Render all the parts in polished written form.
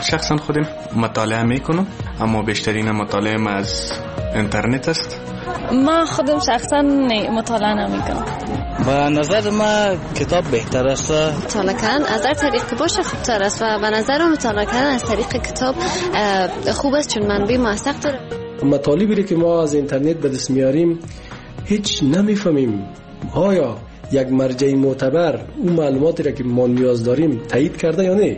شخصا خودم مطالعه میکنم، اما بیشترین مطالعه از اینترنت است. ما خودم شخصا مطالعه نمیکنم. به نظر ما کتاب بهتر است. مطالعه کردن از هر طریق که باشه خوبتر است و به نظر مطالعه کردن از طریق کتاب خوب است، چون منبع موثق داره. مطالبی که ما از اینترنت به دست میاریم هیچ نمیفهمیم آیا یک مرجع معتبر اون معلوماتی را که ما نیاز داریم تایید کرده یا نه.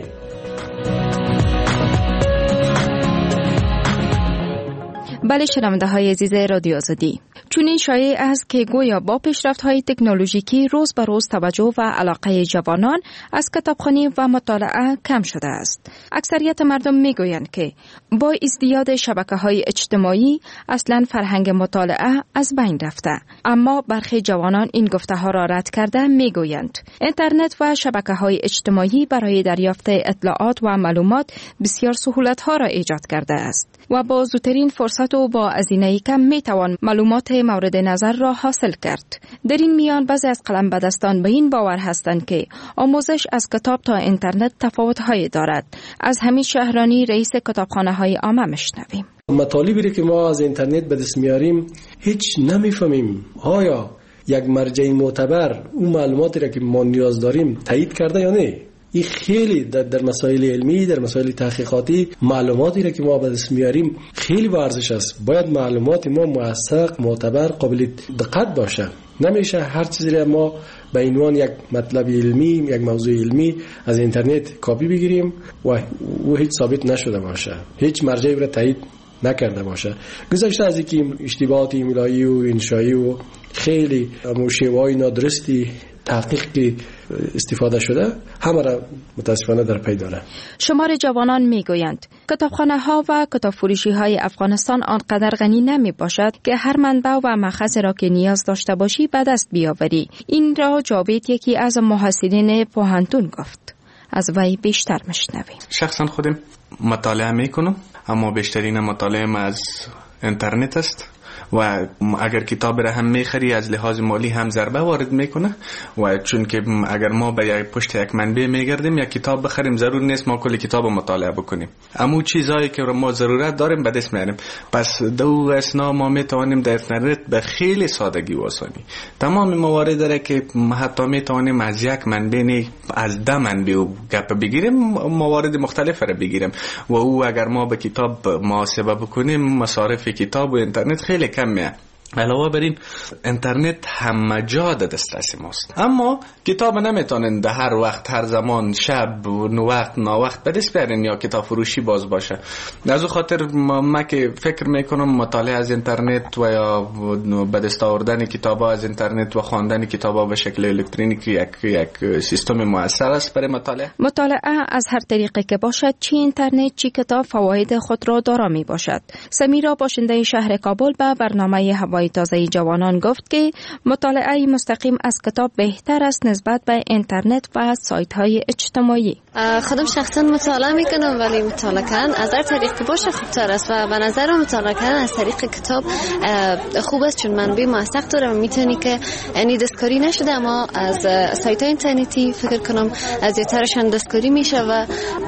بله شنونده های عزیز رادیو آزادی، چون این شایع است که گویا با پیشرفت های تکنولوژیکی روز به روز توجه و علاقه جوانان از کتابخوانی و مطالعه کم شده است. اکثریت مردم میگویند که با ازدیاد شبکه های اجتماعی اصلا فرهنگ مطالعه از بین رفته، اما برخی جوانان این گفته ها را رد کرده میگویند اینترنت و شبکه های اجتماعی برای دریافت اطلاعات و معلومات بسیار سهولت ها را ایجاد کرده است و با زودترین فرصت و با هزینه کم میتوان معلومات مورد نظر را حاصل کرد. در این میان بعضی از قلمبدستان به این باور هستند که آموزش از کتاب تا اینترنت تفاوت‌هایی دارد. از همین شهرانی رئیس کتابخانه‌های عامه میشنویم. مطالبی که ما از اینترنت به دست میاریم هیچ نمیفهمیم آیا یک مرجع معتبر اون معلوماتی را که ما نیاز داریم تایید کرده یا نه. این خیلی در مسائل علمی، در مسائل تحقیقاتی معلوماتی را که ما به دست میاریم خیلی با ارزش است. باید معلومات ما موثق، معتبر، قابل دقت باشه. نمیشه هر چیزی را ما به عنوان یک مطلب علمی، یک موضوع علمی از اینترنت کپی بگیریم و هیچ ثابت نشده باشه، هیچ مرجعی را تایید نکرده باشه. گذشته از اینکه اشتباهات ایملایی و انشایی و خیلی شیوه‌های نادرستی تحقیق که استفاده شده همه را متاسفانه در پی داره. شمار جوانان میگویند کتابخانه ها و کتاب فروشی های افغانستان آنقدر غنی نمی باشد که هر منبع و مأخذ را که نیاز داشته باشی به دست بیاوری. این را جاوید یکی از محصلین پوهنتون گفت. از وی بیشتر میشنویم. شخصا خودم مطالعه میکنم، اما بیشترین مطالعه از اینترنت است و اگر کتاب را هم میخری از لحاظ مالی هم ضربه وارد میکنه و چون که اگر ما به پشت یک منبع میگردیم یک کتاب بخریم ضرور نیست ما کل کتاب مطالعه بکنیم، اما چیزایی که ما ضرورت داریم به دست میاریم. پس دو اسنا ما میتوانیم در اینترنت به خیلی سادگی و آسانی تمام موارد را که حتی میتوانیم از یک منبع از 10 منبع گپ بگیریم، موارد مختلف را بگیریم و او اگر ما به کتاب محاسبه بکنیم مصارف کتاب و اینترنت خیلی کمه. علاوه بر این اینترنت همه جا در دسترس ماست، اما کتاب نمیتونن در هر وقت هر زمان شب و ناوقت به دست بیارین یا کتاب فروشی باز باشه. از او خاطر ما که فکر میکنم مطالعه از اینترنت و یا به دست آوردن کتابا از اینترنت و خواندن کتابا به شکل الکترونیکی یک سیستم موثر است برای مطالعه از هر طریقی که باشد، چی اینترنت چی کتاب فواید خود را دارا می باشد. سمیرا باشنده شهر کابل به برنامه هوای تازه جوانان گفت که مطالعه مستقیم از کتاب بهتر است نسبت به اینترنت و سایت های اجتماعی. خودم شخصا مطالعه میکنم، ولی مطالعه کردن از هر طریق که باشه خوبتر است و به نظر مطالعه کردن از طریق کتاب خوب است، چون منبع موثق داره و میتونی که یعنی دستکاری نشده، اما از سایت های اینترنتی فکر کنم از زیادترشان دستکاری میشه و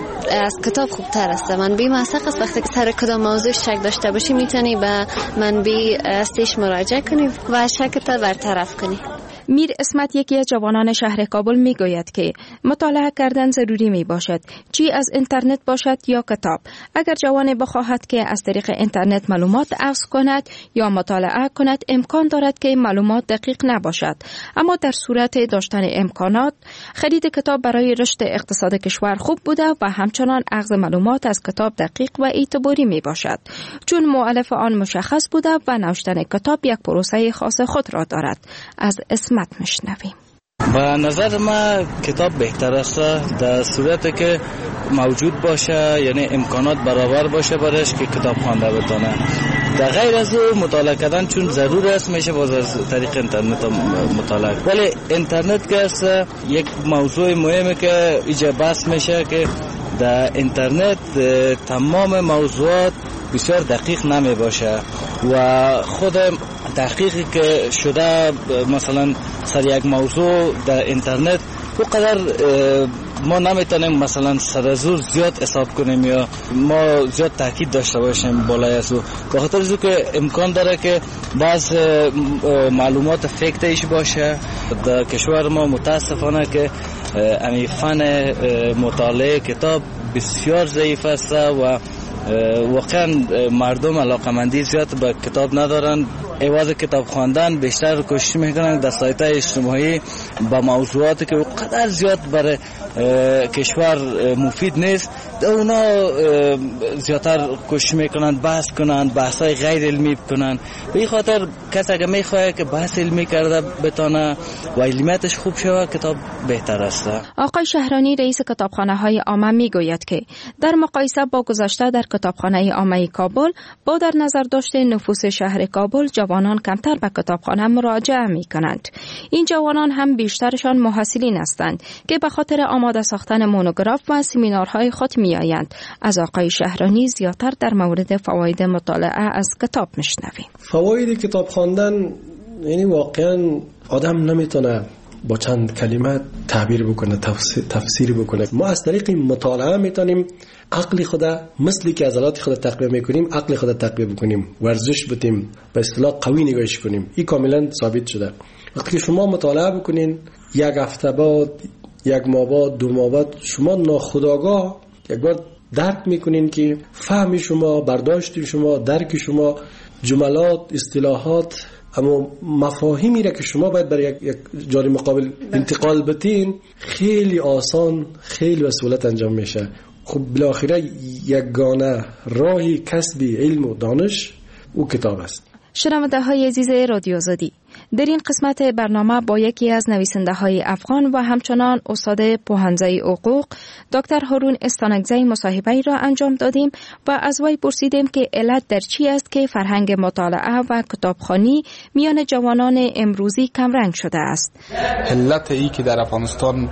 از کتاب خوبتر است. منبع موثق است، وقتی که سر کدام موضوع شک داشته باشی میتونی به منبع اصلیش مراجعه کنی و شکت برطرف کنی. میر اسمت یکی از جوانان شهر کابل میگوید که مطالعه کردن ضروری می باشد، چی از اینترنت باشد یا کتاب. اگر جوان بخواهد که از طریق اینترنت معلومات اخذ کند یا مطالعه کند، امکان دارد که معلومات دقیق نباشد، اما در صورت داشتن امکانات خرید کتاب برای رشد اقتصاد کشور خوب بوده و همچنان اخذ معلومات از کتاب دقیق و اعتباری می باشد، چون مؤلف آن مشخص بوده و نوشتن کتاب یک پروسه خاص خود را دارد. از اسمت میشنویم. به نظر ما کتاب بهتر است در صورتی که موجود باشه، یعنی امکانات برابر باشه برایش که کتاب خوانده بتونه. در غیر از او مطالعه کردن چون ضرور است میشه باز از طریق اینترنت مطالعه، ولی اینترنت که است یک موضوع مهمه که اینجا بحث میشه که در اینترنت تمام موضوعات بسیار دقیق نمی باشه و خود تحقیقی که شده مثلا سر یک موضوع در اینترنت او قدر ما نمیتونیم مثلا سرزور زیاد حساب کنیم یا ما زیاد تاکید داشته باشیم بالای از او، به خاطر از که امکان داره که بعض معلومات فیک باشه. در کشور ما متاسفانه که امی فن مطالعه کتاب بسیار ضعیف است و واقعا مردم علاقمندی زیاد به کتاب ندارن. عوض کتاب خواندن بیشتر کوشش میکنن در سایت‌های اجتماعی با موضوعاتی که اونقدر زیاد برای کشور مفید نیست اونا زیادتر کوشش میکنن بحث کنن، بحث‌های غیر علمی بکنن. به این خاطر کسی اگه میخواد که بحث علمی کرده بتونه و علمیتش خوب شوه کتاب بهتر است. آقای شهرانی رئیس کتابخانه‌های عامه میگوید که در مقایسه با گذشته در کتابخانه عامه کابل با در نظر داشته نفوس شهر کابل جوانان کمتر به کتابخانه مراجعه میکنند. این جوانان هم بیشترشان محصلین هستند که به خاطر آماده ساختن مونوگراف و سمینارهای خود میآیند. از آقای شهرانی زیادتر در مورد فواید مطالعه از کتاب میشنویم. فواید کتاب خواندن یعنی واقعا آدم نمیتونه با چند کلمه تعبیر بکنه، تفسیر بکنه. ما از طریق مطالعه میتونیم عقل خدا مثلی که عضلات خدا تقویه میکنیم عقل خدا تقویه بکنیم، ورزش بدیم، به اصطلاح قوی نگاهش کنیم. این کاملا ثابت شده. وقتی که شما مطالعه بکنین یک هفته بعد، یک ماه بعد، 2 ماه بعد، شما ناخودآگاه یک بار درک میکنین که فهم شما، برداشت شما، درک شما، جملات، اصطلاحات، اما مفاهیمی را که شما باید برای یک جاری مقابل انتقال بتین خیلی آسان، خیلی به سهولت انجام میشه. خب بالاخره یگانه راهی کسب علم و دانش او کتاب است. شنونده های عزیز رادیو آزادی، در این قسمت برنامه با یکی از نویسنده های افغان و همچنان استاد پوهنځی حقوق دکتر هارون استانکزی مصاحبه را انجام دادیم و از وی پرسیدیم که علت در چی است که فرهنگ مطالعه و کتابخوانی میان جوانان امروزی کمرنگ شده است. علت ای که در افغانستان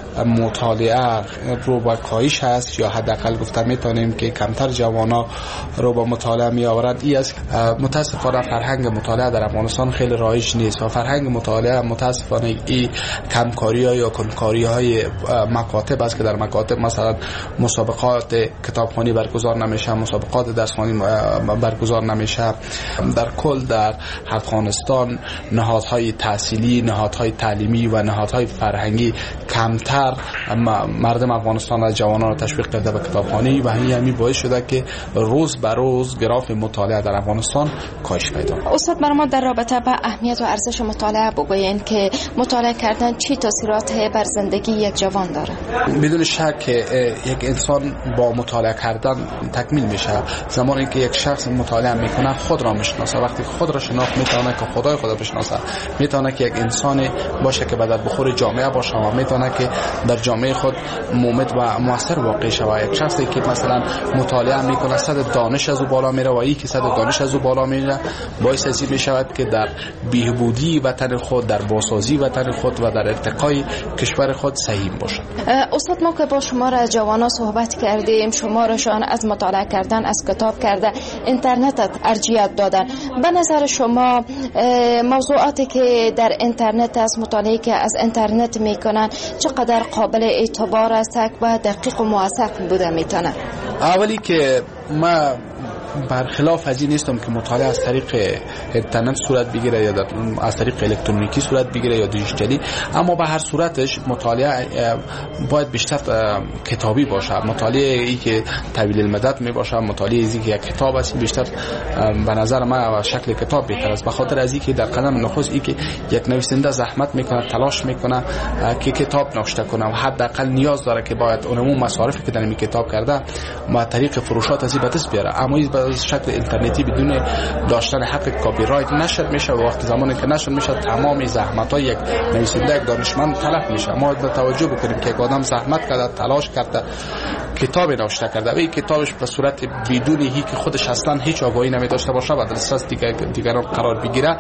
مطالعه رو با کاهش هست یا حداقل گفته میتونیم که کمتر جوانا رو با مطالعه می آورند، ای از متاسفانه فرهنگ مطالعه در افغانستان خیلی رایج نیست و فرهنگ مطالعه متاسفانه ای کمکاری ها یا کنکاری های مکاتب است که در مکاتب مثلا مسابقات کتابخوانی برگزار نمیشه، مسابقات درسخوانی برگزار نمیشه. در کل در افغانستان نهادهای تحصیلی، نهادهای تعلیمی و نهادهای فرهنگی کمتر مردم افغانستان و جوانان را تشویق کرده به کتابخوانی و همین باعث شده که روز به روز گراف مطالعه در افغانستان کاهش پیدا کنه. استاد برام در رابطه با اهمیت و ارزش مطالعه بگویید که مطالعه کردن چه تاثیرات بر زندگی یک جوان داره؟ بدون شک یک انسان با مطالعه کردن تکمیل میشه. زمانی که یک شخص مطالعه میکنه خود را میشناسه. وقتی خود را شناخت میتونه که خدای خود بشناسه، میتونه که یک انسان باشه که بدل بخور جامعه باشه و میتونه که در جامعه خود مومد و موثر واقع شود. یک شخصی که مثلا مطالعه میکنه صد دانش از او بالا میره و یکی صد دانش از او بالا میره، باعث از این میشود که در بهبودی وطن خود، در بازسازی وطن خود و در ارتقای کشور خود سهیم باشه. استاد ما که با شما را جوانا صحبت کردیم، شما راشان از مطالعه کردن، از کتاب کرده، اینترنت ارجحیت دادن. به نظر شما موضوعاتی که در اینترنت از مطالعه که از اینترنت میکنن چقدر قابل اعتبار است و دقیق و موثق بوده میتونه؟ اولی که ما برخلاف از این نیستم که مطالعه از طریق اینترنت صورت بگیره یا از طریق الکترونیکی صورت بگیره یا دیجیتالی، اما به هر صورتش مطالعه باید بیشتر کتابی باشه. مطالعه ای که طویل المدت می باشه، مطالعه ای که یک کتاب است، بیشتر به نظر من شکل کتاب بهتر است. به خاطر از اینکه در قدم نخست ای که یک نویسنده زحمت میکنه، تلاش میکنه که کتاب نوشته کنه و حداقل نیاز داره که باید اون مصارفی که در این کتاب کرده با طریق فروشات از این به دست بیاره. اما شکل اینترنتی بدون داشتن حق کپی رایت نشر میشه و وقتی زمانی که نشر میشه تمام زحمت‌های یک نویسنده، یک دانشمند تلف میشه. ما باید توجه بکنیم که یک آدم زحمت کرده، تلاش کرده، کتاب نوشته کرده و این کتابش به صورت بدون هی که خودش اصلا هیچ آگاهی نمیداشته باشه و در دسترس دیگران قرار بگیره.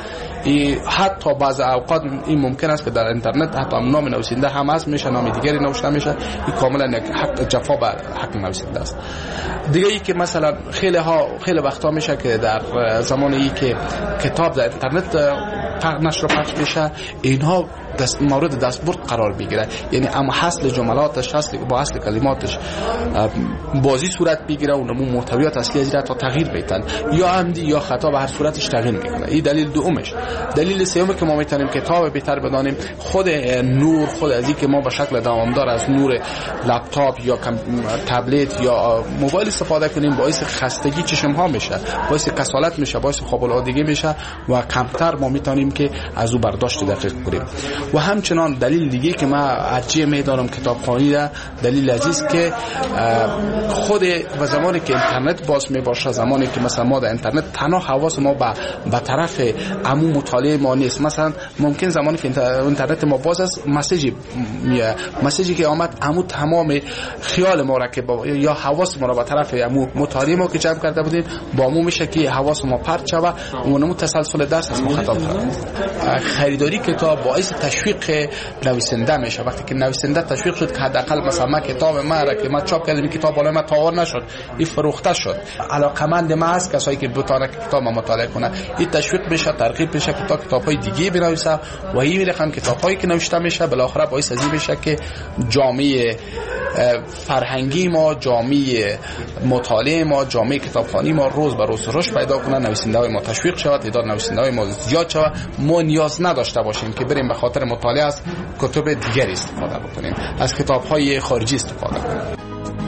حتی بعض اوقات این ممکن است که در اینترنت حتی نام نویسنده هم هست میشه، نام دیگری نوشته میشه. این کاملا یک حق جفا به حق نویسنده است. دیگه ای که مثلا خیلی وقتا میشه که در زمانی که کتاب در اینترنت نشر و پخش میشه، اینها مورد دستبرد قرار بگیره. یعنی اما اصل جملاتش، با اصل کلماتش بازی صورت بگیره و اون محتویات اصلی از تا تغییر بیتن، یا عمدی یا خطا، به هر صورتش تغییر میکنه. این دلیل دومش. دلیل سوم که ما میتونیم کتاب بهتر بدانیم، خود نور، خود از این که ما به شکل دوامدار از نور لپتاپ یا تبلت یا موبایل استفاده کنیم، باعث خستگی چشم ها میشه، باعث کسالت میشه، باعث خواب العادگی میشه و کمتر ما میتونیم که از او برداشت دقیق کنیم. و همچنان دلیل دیگه که من ارجیح میدارم کتابخوانی را، دلیل عزیز که خود و زمانی که اینترنت باز می باشه، زمانی که مثلا ما در اینترنت تنها حواس ما به طرف عمو مطالعه ما نیست. مثلا ممکن زمانی که اینترنت ما باز است، مسیجی که آمد عمو تمام خیال ما را که یا حواس ما را به طرف عمو مطالعه ما که جمع کرده بودیم با عمو میشه که حواس ما پرت شود و اونمو تسلسل درس از ما خطا کنه. خریداری کتاب باعث تشویق نویسنده میشه. وقتی که نویسنده تشویق شد که حداقل مثلا من کتاب ما را که من چاپ کردم، کتاب بالای من تاوار نشد، این فروخته شد، علاقمند ما است کسایی که بتونه کتاب ما مطالعه کنه، این تشویق میشه، ترغیب میشه که تا کتاب‌های دیگه بنویسه و این رقم کتاب‌هایی که نوشته میشه بالاخره باعث از این میشه که جامعه فرهنگی ما، جامعه مطالعه ما، جامعه کتابخوانی ما روز به روز رشد پیدا کنه، نویسنده‌های ما تشویق شود، تعداد نویسنده‌های ما زیاد شود، ما نیاز نداشته باشیم که بریم به خاطر مطالعه از کتب دیگری استفاده بکنیم، از کتاب‌های خارجی استفاده کنیم.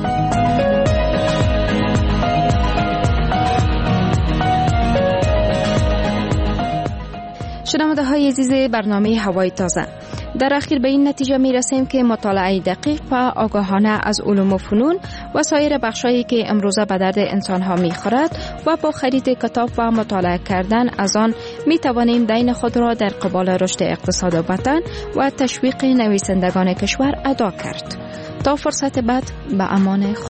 شنونده های عزیز برنامه هوای تازه، در اخیر به این نتیجه می رسیم که مطالعه دقیق و آگاهانه از علوم و فنون و سایر بخشایی که امروزه به درد انسان ها می خورد و با خرید کتاب و مطالعه کردن از آن می توانیم دین خود را در قبال رشد اقتصاد و وطن و تشویق نویسندگان کشور ادا کرد. تا فرصت بعد، به امان خدا.